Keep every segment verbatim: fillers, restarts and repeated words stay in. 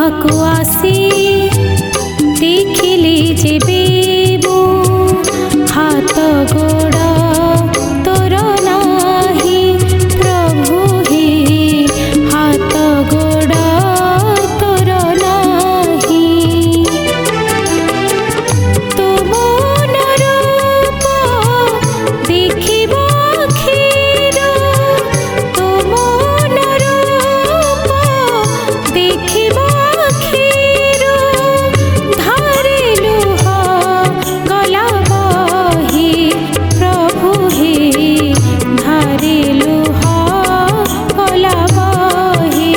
देखिबाकु आसी देखिले जेबे मो हाथ गोड़ तोर नाही प्रभु हे हाथ गोड़ तोर नाही तुम रूप देखिबा क्षीर तुम रूप देखिबा क्षीर धारे लुह गला बही प्रभु हे धारे लुह गला बही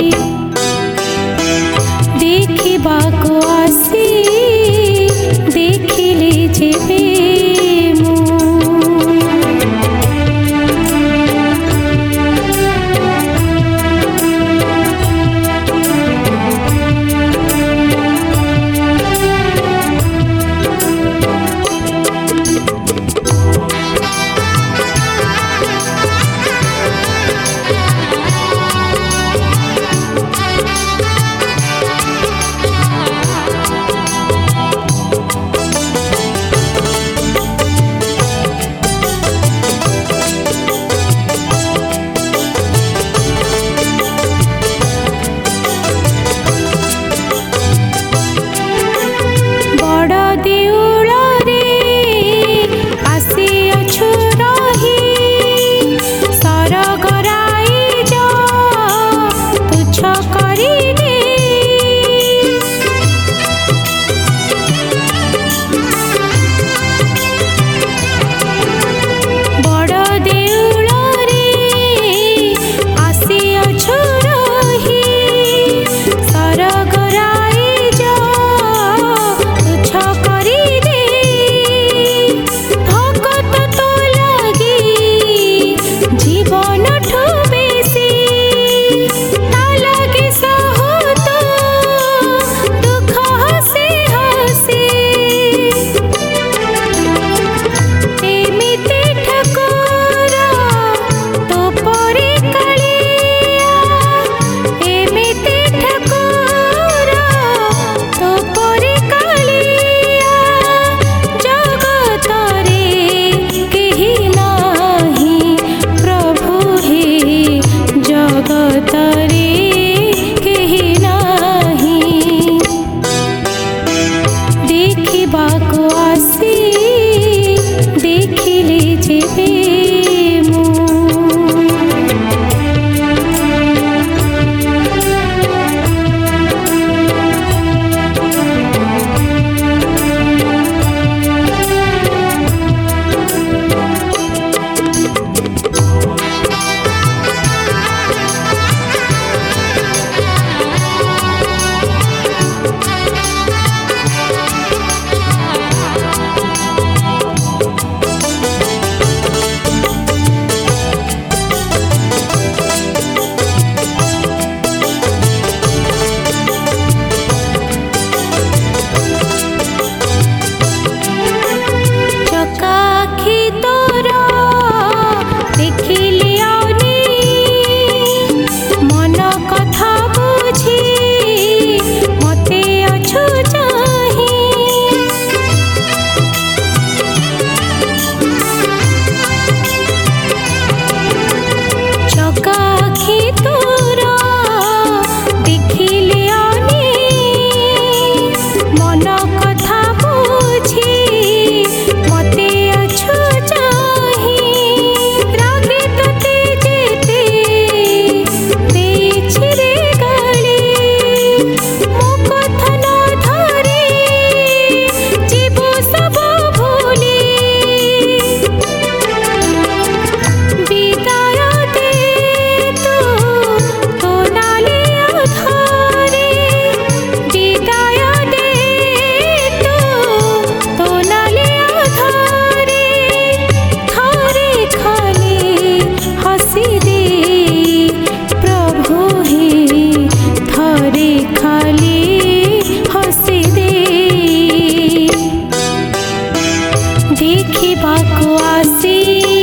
देखिबाकु आसी देखिले जेबे मो बड़ देउल रे आसिअछु रही सरग राइज तुच्छ करिने बड़ देउल रे आसिअछु रही सरग राइज तुच्छ करिने भगत तो लगी जीवन ठु बेसी ता लगे सहत दुख हसी हसी एमिति ठाकुर तो परे कालिया एमिति ठाकुर तो परे कालिया जगत रे केहि नाही प्रभु हे जगत रे केहि नाही देखिबाकु आसी देखिले जेबे मो चकाखी तोर देखिले आउनी मन कथा बुझी मते अछु चाही चकाखी तोर देखिले आउनी मन कथा बुझी मते अछु चाही रागे तते जेते देछि रे गाली मो कथा न धरे जीव सब भूली विदाय दे तू तो नाले धरे विदाय दे तू तो नाले धरे थरे खाली हसी दे प्रभु हे थरे खाली हसी दे देखिबाकु आसी